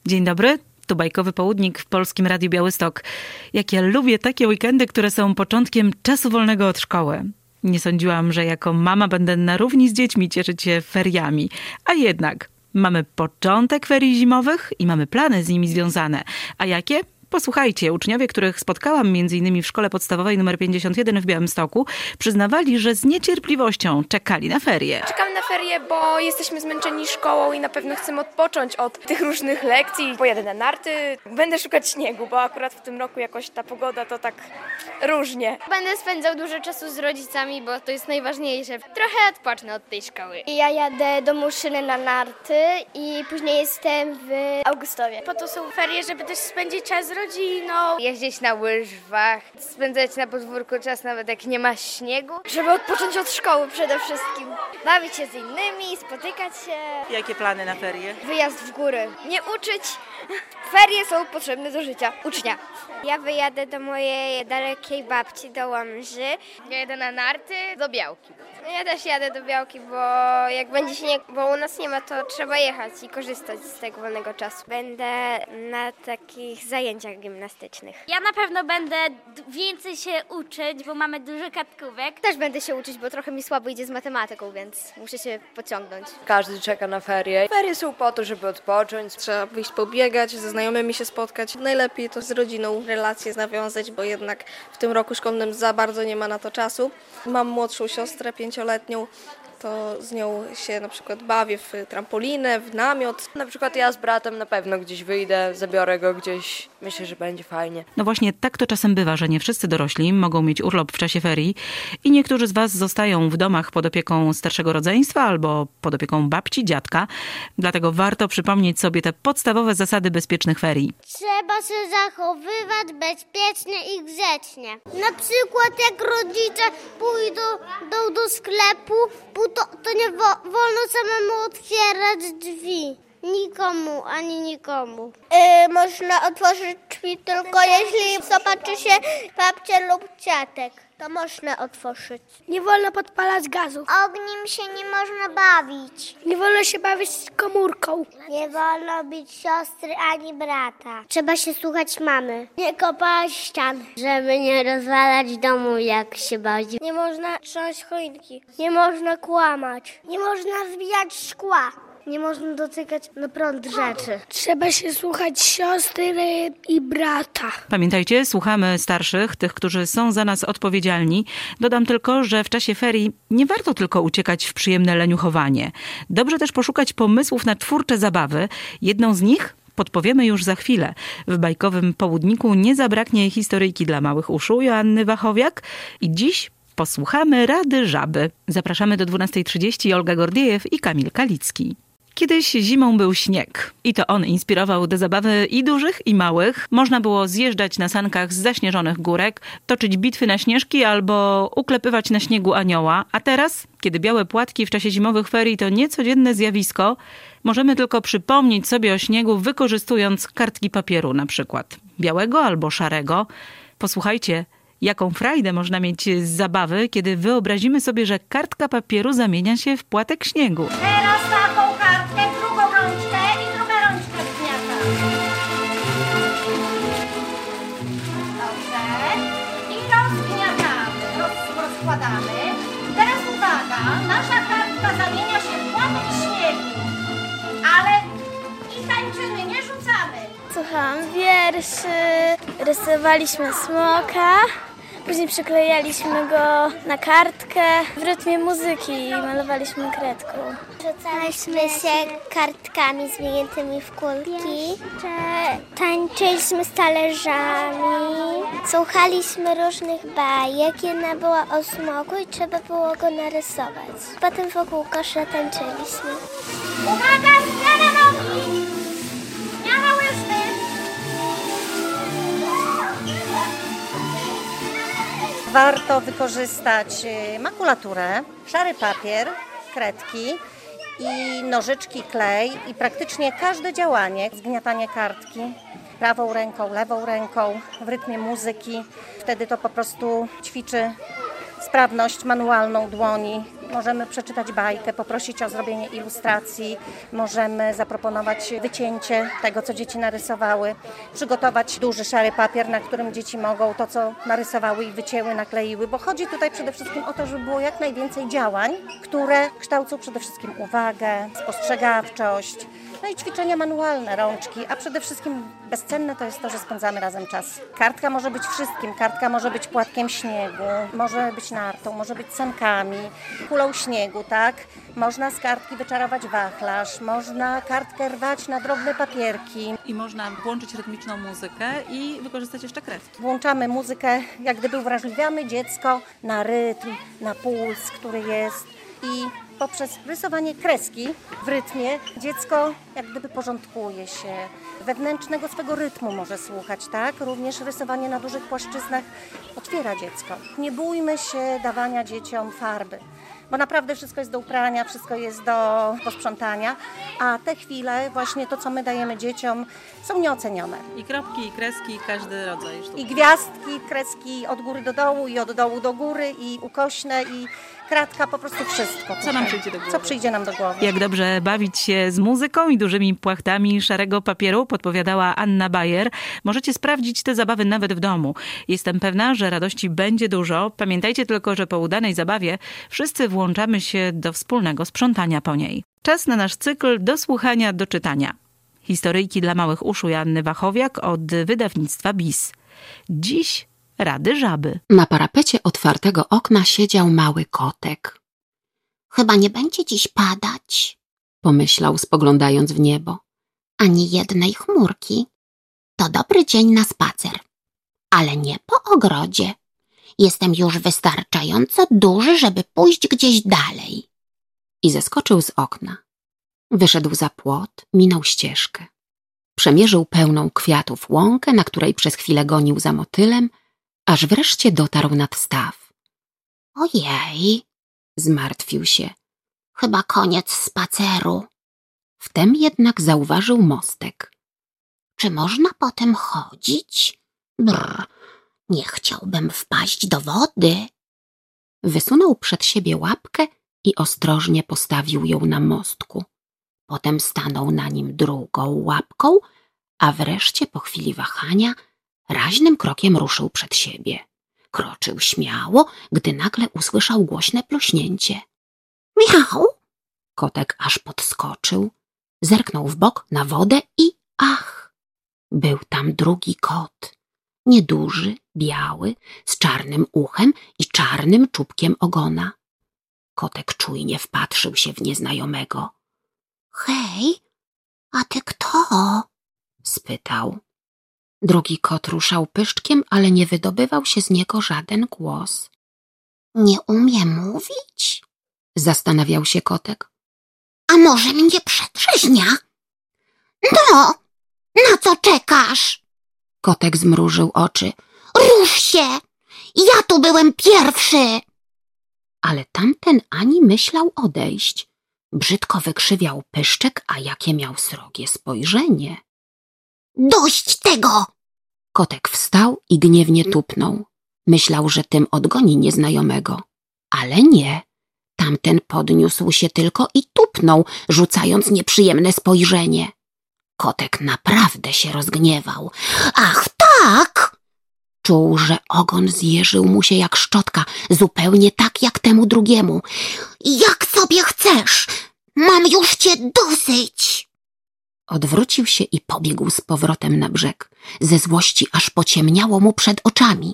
Dzień dobry, tu Bajkowy Południk w Polskim Radiu Białystok. Jak ja lubię takie weekendy, które są początkiem czasu wolnego od szkoły. Nie sądziłam, że jako mama będę na równi z dziećmi cieszyć się feriami. A jednak mamy początek ferii zimowych i mamy plany z nimi związane. A jakie? Posłuchajcie, uczniowie, których spotkałam m.in. w szkole podstawowej nr 51 w Białymstoku, przyznawali, że z niecierpliwością czekali na ferie. Czekamy na ferie, bo jesteśmy zmęczeni szkołą i na pewno chcemy odpocząć od tych różnych lekcji. Pojadę na narty, będę szukać śniegu, bo akurat w tym roku jakoś ta pogoda to tak różnie. Będę spędzał dużo czasu z rodzicami, bo to jest najważniejsze. Trochę odpocznę od tej szkoły. Ja jadę do Muszyny na narty i później jestem w Augustowie. Po to są ferie, żeby też spędzić czas z rodziną. Jeździć na łyżwach, spędzać na podwórku czas nawet jak nie ma śniegu. Żeby odpocząć od szkoły przede wszystkim. Bawić się z innymi, spotykać się. Jakie plany na ferie? Wyjazd w góry. Nie uczyć. Ferie są potrzebne do życia ucznia. Ja wyjadę do mojej dalekiej babci, do Łomży. Ja jedę na narty do Białki. Ja też jadę do Białki, bo jak będzie śnieg, bo u nas nie ma, to trzeba jechać i korzystać z tego wolnego czasu. Będę na takich zajęciach gimnastycznych. Ja na pewno będę więcej się uczyć, bo mamy dużo kartkówek. Też będę się uczyć, bo trochę mi słabo idzie z matematyką, więc muszę się pociągnąć. Każdy czeka na ferie. Ferie są po to, żeby odpocząć. Trzeba wyjść pobiegać, ze znajomymi się spotkać. Najlepiej to z rodziną relacje nawiązać, bo jednak w tym roku szkolnym za bardzo nie ma na to czasu. Mam młodszą siostrę, 5-letnią, to z nią się na przykład bawię w trampolinę, w namiot. Na przykład ja z bratem na pewno gdzieś wyjdę, zabiorę go gdzieś. Myślę, że będzie fajnie. No właśnie tak to czasem bywa, że nie wszyscy dorośli mogą mieć urlop w czasie ferii i niektórzy z was zostają w domach pod opieką starszego rodzeństwa albo pod opieką babci, dziadka. Dlatego warto przypomnieć sobie te podstawowe zasady bezpiecznych ferii. Trzeba się zachowywać bezpiecznie i grzecznie. Na przykład jak rodzice pójdą do sklepu, to nie wolno samemu otwierać drzwi. Nikomu, ani nikomu. Można otworzyć drzwi tylko jeśli zobaczy się babcia lub dziadek. To można otworzyć. Nie wolno podpalać gazu. Ogniem się nie można bawić. Nie wolno się bawić z komórką. Nie wolno bić siostry ani brata. Trzeba się słuchać mamy. Nie kopać ścian. Żeby nie rozwalać domu, jak się bawi. Nie można trząść choinki. Nie można kłamać. Nie można wbijać szkła. Nie można dotykać na prąd rzeczy. Trzeba się słuchać siostry i brata. Pamiętajcie, słuchamy starszych, tych, którzy są za nas odpowiedzialni. Dodam tylko, że w czasie ferii nie warto tylko uciekać w przyjemne leniuchowanie. Dobrze też poszukać pomysłów na twórcze zabawy. Jedną z nich podpowiemy już za chwilę. W Bajkowym Południku nie zabraknie historyjki dla małych uszu Joanny Wachowiak i dziś posłuchamy Rady Żaby. Zapraszamy do 12:30 Olga Gordiejew i Kamil Kalicki. Kiedyś zimą był śnieg i to on inspirował do zabawy i dużych, i małych. Można było zjeżdżać na sankach z zaśnieżonych górek, toczyć bitwy na śnieżki albo uklepywać na śniegu anioła. A teraz, kiedy białe płatki w czasie zimowych ferii to niecodzienne zjawisko, możemy tylko przypomnieć sobie o śniegu, wykorzystując kartki papieru na przykład białego albo szarego. Posłuchajcie, jaką frajdę można mieć z zabawy, kiedy wyobrazimy sobie, że kartka papieru zamienia się w płatek śniegu. Teraz taką kartkę, drugą rączkę i druga rączka zgniata. Dobrze. I rozgniatamy, rozkładamy. Teraz uwaga, nasza kartka zamienia się w płatek śniegu. Ale i tańczymy, nie rzucamy. Słuchałam wierszy, rysowaliśmy smoka. Później przyklejaliśmy go na kartkę w rytmie muzyki i malowaliśmy kredką. Rzucaliśmy się kartkami zwiniętymi w kulki. Tańczyliśmy z talerzami. Słuchaliśmy różnych bajek. Jedna była o smoku i trzeba było go narysować. Potem wokół kosza tańczyliśmy. Uwaga, zmiana nogi! Zmiana łyżwy! Warto wykorzystać makulaturę, szary papier, kredki i nożyczki, klej i praktycznie każde działanie, zgniatanie kartki prawą ręką, lewą ręką w rytmie muzyki. Wtedy to po prostu ćwiczy sprawność manualną dłoni Możemy przeczytać bajkę, poprosić o zrobienie ilustracji, możemy zaproponować wycięcie tego, co dzieci narysowały, przygotować duży szary papier, na którym dzieci mogą to, co narysowały i wycięły, nakleiły, bo chodzi tutaj przede wszystkim o to, żeby było jak najwięcej działań, które kształcą przede wszystkim uwagę, spostrzegawczość, no i ćwiczenia manualne, rączki, a przede wszystkim bezcenne to jest to, że spędzamy razem czas. Kartka może być wszystkim, kartka może być płatkiem śniegu, może być nartą, może być sankami, kulą śniegu, tak? Można z kartki wyczarować wachlarz, można kartkę rwać na drobne papierki. I można włączyć rytmiczną muzykę i wykorzystać jeszcze kredki. Włączamy muzykę, jak gdyby uwrażliwiamy dziecko na rytm, na puls, który jest i poprzez rysowanie kreski w rytmie dziecko jak gdyby porządkuje się, wewnętrznego swego rytmu może słuchać, tak? Również rysowanie na dużych płaszczyznach otwiera dziecko. Nie bójmy się dawania dzieciom farby, bo naprawdę wszystko jest do uprania, wszystko jest do posprzątania, a te chwile, właśnie to, co my dajemy dzieciom, są nieocenione. I kropki, i kreski, i każdy rodzaj sztuki. I gwiazdki, kreski od góry do dołu i od dołu do góry i ukośne i kratka, po prostu wszystko. Co nam przyjdzie do głowy? Co przyjdzie nam do głowy. Jak dobrze bawić się z muzyką i dużymi płachtami szarego papieru, podpowiadała Anna Bayer. Możecie sprawdzić te zabawy nawet w domu. Jestem pewna, że radości będzie dużo. Pamiętajcie tylko, że po udanej zabawie wszyscy włączamy się do wspólnego sprzątania po niej. Czas na nasz cykl do słuchania, do czytania. Historyjki dla małych uszu Joanny Wachowiak od wydawnictwa BIS. Dziś rady żaby. Na parapecie otwartego okna siedział mały kotek. Chyba nie będzie dziś padać, Pomyślał, spoglądając w niebo. ani jednej chmurki. To dobry dzień na spacer, ale nie po ogrodzie. Jestem już wystarczająco duży, żeby pójść gdzieś dalej. I zeskoczył z okna. Wyszedł za płot, minął ścieżkę. Przemierzył pełną kwiatów łąkę, na której przez chwilę gonił za motylem, aż wreszcie dotarł nad staw. Ojej, Zmartwił się. chyba koniec spaceru. Wtem jednak zauważył mostek. Czy można po tym chodzić? Brr, nie chciałbym wpaść do wody. Wysunął przed siebie łapkę i ostrożnie postawił ją na mostku. Potem stanął na nim drugą łapką, a wreszcie po chwili wahania raźnym krokiem ruszył przed siebie. Kroczył śmiało, gdy nagle usłyszał głośne pluśnięcie. Miau! Kotek aż podskoczył, zerknął w bok na wodę i ach! Był tam drugi kot. Nieduży, biały, z czarnym uchem i czarnym czubkiem ogona. Kotek czujnie wpatrzył się w nieznajomego. Hej, a ty kto? Spytał. Drugi kot ruszał pyszczkiem, ale nie wydobywał się z niego żaden głos. Nie umie mówić? Zastanawiał się kotek. A może mnie przedrzeźnia? No, na co czekasz? Kotek zmrużył oczy. Rusz się! Ja tu byłem pierwszy! Ale tamten ani myślał odejść. Brzydko wykrzywiał pyszczek, a jakie miał srogie spojrzenie. Dość tego! Kotek wstał i gniewnie tupnął. Myślał, że tym odgoni nieznajomego. Ale nie. Tamten podniósł się tylko i tupnął, rzucając nieprzyjemne spojrzenie. Kotek naprawdę się rozgniewał. Ach tak! Czuł, że ogon zjeżył mu się jak szczotka, zupełnie tak jak temu drugiemu. Jak sobie chcesz! Mam już cię dosyć! Odwrócił się i pobiegł z powrotem na brzeg. Ze złości aż pociemniało mu przed oczami.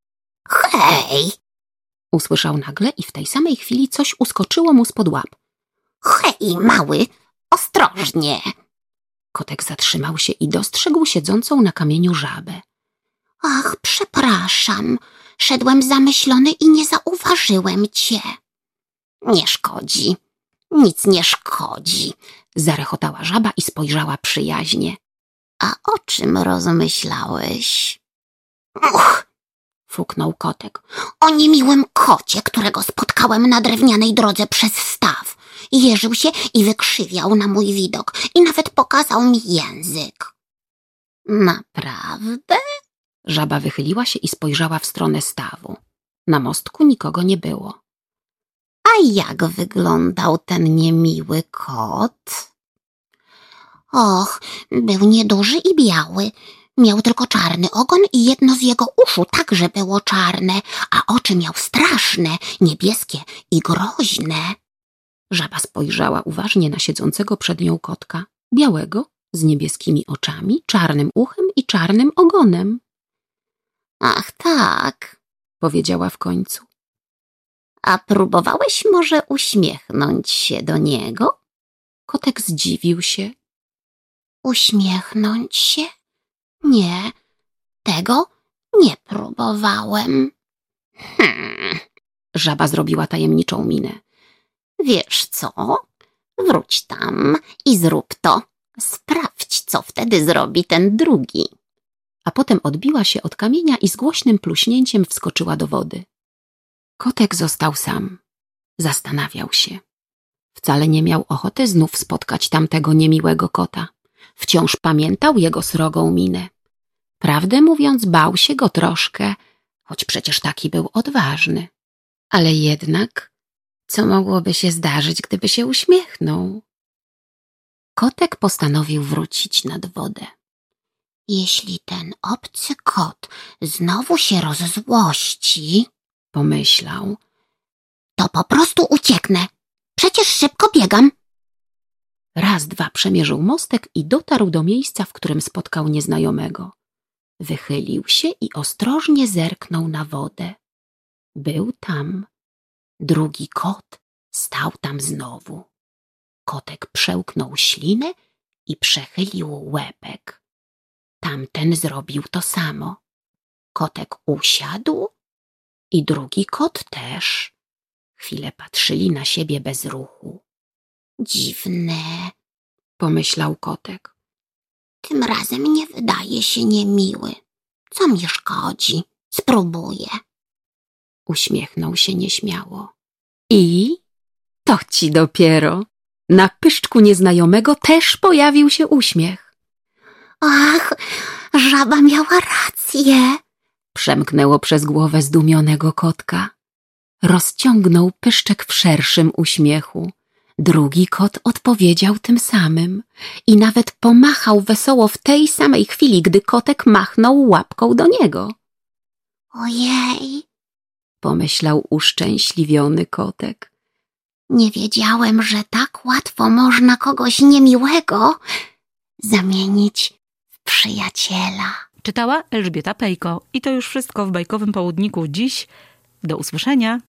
Hej! Usłyszał nagle i w tej samej chwili coś uskoczyło mu spod łap. Hej, mały, ostrożnie! Kotek zatrzymał się i dostrzegł siedzącą na kamieniu żabę. Ach, przepraszam, szedłem zamyślony i nie zauważyłem cię. Nie szkodzi, nic nie szkodzi, Zarechotała żaba i spojrzała przyjaźnie. A o czym rozmyślałeś? Uch! Fuknął kotek. O niemiłym kocie, którego spotkałem na drewnianej drodze przez staw. Jeżył się i wykrzywiał na mój widok i nawet pokazał mi język. Naprawdę? Żaba wychyliła się i spojrzała w stronę stawu. Na mostku nikogo nie było. A jak wyglądał ten niemiły kot? Och, był nieduży i biały. Miał tylko czarny ogon i jedno z jego uszu także było czarne, a oczy miał straszne, niebieskie i groźne. Żaba spojrzała uważnie na siedzącego przed nią kotka, białego, z niebieskimi oczami, czarnym uchem i czarnym ogonem. Ach tak, Powiedziała w końcu. a próbowałeś może uśmiechnąć się do niego? Kotek zdziwił się. Uśmiechnąć się? Nie, tego nie próbowałem. Żaba zrobiła tajemniczą minę. Wiesz co? Wróć tam i zrób to. Sprawdź, co wtedy zrobi ten drugi. A potem odbiła się od kamienia i z głośnym pluśnięciem wskoczyła do wody. Kotek został sam. Zastanawiał się. Wcale nie miał ochoty znów spotkać tamtego niemiłego kota. Wciąż pamiętał jego srogą minę. Prawdę mówiąc, bał się go troszkę, choć przecież taki był odważny. Ale jednak, co mogłoby się zdarzyć, gdyby się uśmiechnął? Kotek postanowił wrócić nad wodę. Jeśli ten obcy kot znowu się rozzłości, Pomyślał. to po prostu ucieknę. Przecież szybko biegam. Raz, dwa przemierzył mostek i dotarł do miejsca, w którym spotkał nieznajomego. Wychylił się i ostrożnie zerknął na wodę. Był tam. Drugi kot stał tam znowu. Kotek przełknął ślinę i przechylił łebek. Tamten zrobił to samo. Kotek usiadł i drugi kot też. Chwilę patrzyli na siebie bez ruchu. Dziwne. Pomyślał kotek. Tym razem nie wydaje się niemiły. Co mi szkodzi? Spróbuję. Uśmiechnął się nieśmiało. I to ci dopiero. Na pyszczku nieznajomego też pojawił się uśmiech. Ach, żaba miała rację. Przemknęło przez głowę zdumionego kotka. Rozciągnął pyszczek w szerszym uśmiechu. Drugi kot odpowiedział tym samym i nawet pomachał wesoło w tej samej chwili, gdy kotek machnął łapką do niego. Ojej, Pomyślał uszczęśliwiony kotek. nie wiedziałem, że tak łatwo można kogoś niemiłego zamienić w przyjaciela. Czytała Elżbieta Pejko. I to już wszystko w Bajkowym Południku dziś. Do usłyszenia.